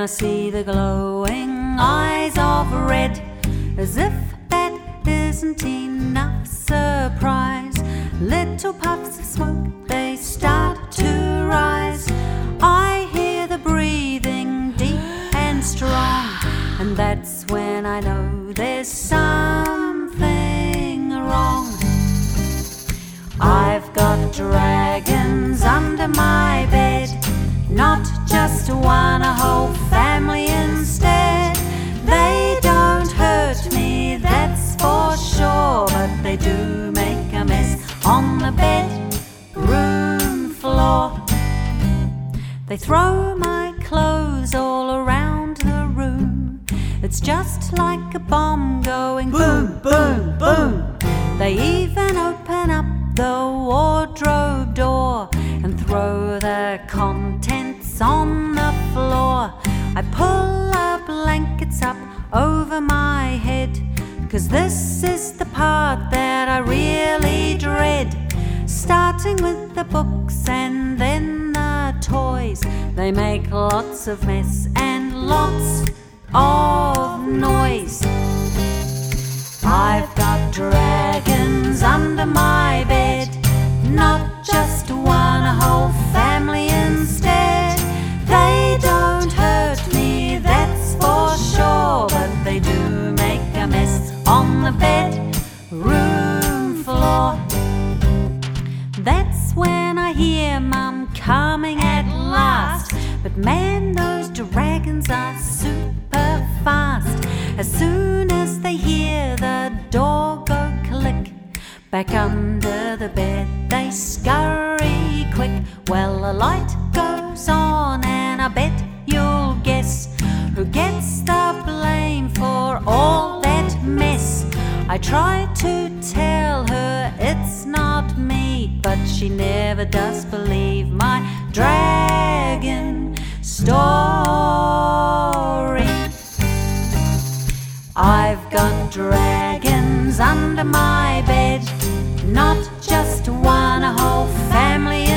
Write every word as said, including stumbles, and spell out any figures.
I see the glowing eyes of red. As if that isn't enough surprise, little puffs of smoke, they start to rise. I hear the breathing deep and strong, and that's when I know there's something wrong. I've got dragons under my bed, not just one, a whole family instead. They don't hurt me, that's for sure, but they do make a mess on the bedroom floor. They throw my clothes all around the room. It's just like a bomb going boom, boom, boom. They even open up the wardrobe door and throw the contents on the floor. I pull our blankets up over my head, 'cause this is the part that I really dread. Starting with the books and then the toys, they make lots of mess and lots of noise. I've got dragons under my bed, not just one, a whole family instead. They don't hurt me, that's for sure, but they do make a mess on the bedroom floor. That's when I hear Mum coming at last. But man, those dragons are super fast. As soon as they hear the door go click, back under the bed they scurry quick. Well, a light goes on and I bet you'll guess who gets the blame for all that mess. I try to tell her it's not me, but she never does believe my dragon story. I've got dragons under my bed, not just one, a whole family